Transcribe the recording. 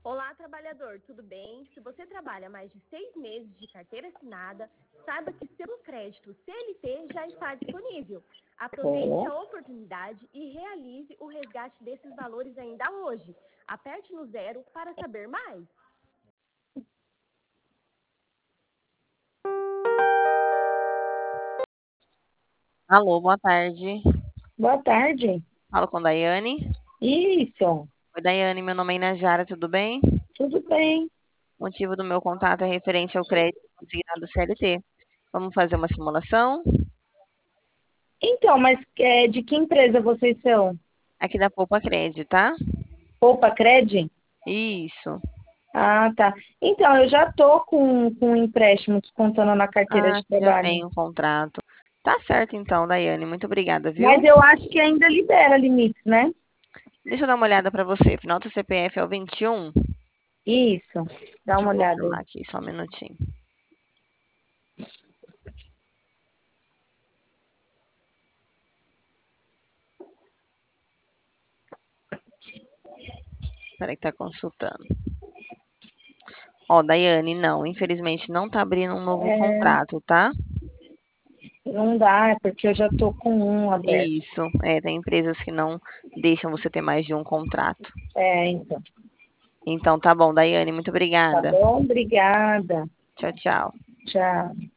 Olá, trabalhador, tudo bem? Se você trabalha mais de 6 meses de carteira assinada, saiba que seu crédito CLT já está disponível. Aproveite a oportunidade e realize o resgate desses valores ainda hoje. Aperte no 0 para saber mais. Alô, boa tarde. Boa tarde. Falo com Daiane. Isso, Oi, Daiane, meu nome é Inajara, tudo bem? tudo bem. O motivo do meu contato é referente ao crédito consignado CLT. Vamos fazer uma simulação? Então, mas de que empresa vocês são? Aqui da Poupa Cred, tá? Poupa Cred? Isso. Ah, tá. Então, eu já tô com empréstimo descontando na carteira Ah, de você já trabalho. tem um contrato. Tá certo então, Daiane, muito obrigada, Mas viu? eu acho que ainda libera limites, né? Deixa eu dar uma olhada para você. Final do CPF é o 21. Isso, dá Deixa eu uma olhada confirmar aí. aqui, só um minutinho. Peraí que tá consultando. Ó, Daiane, não, infelizmente não tá abrindo um novo contrato, tá? Não dá, é porque eu já tô com um aberto. Isso, tem empresas que não deixam você ter mais de um contrato. Então. Então tá bom, Daiane, muito Tá obrigada. bom? Obrigada. Tchau, tchau. Tchau.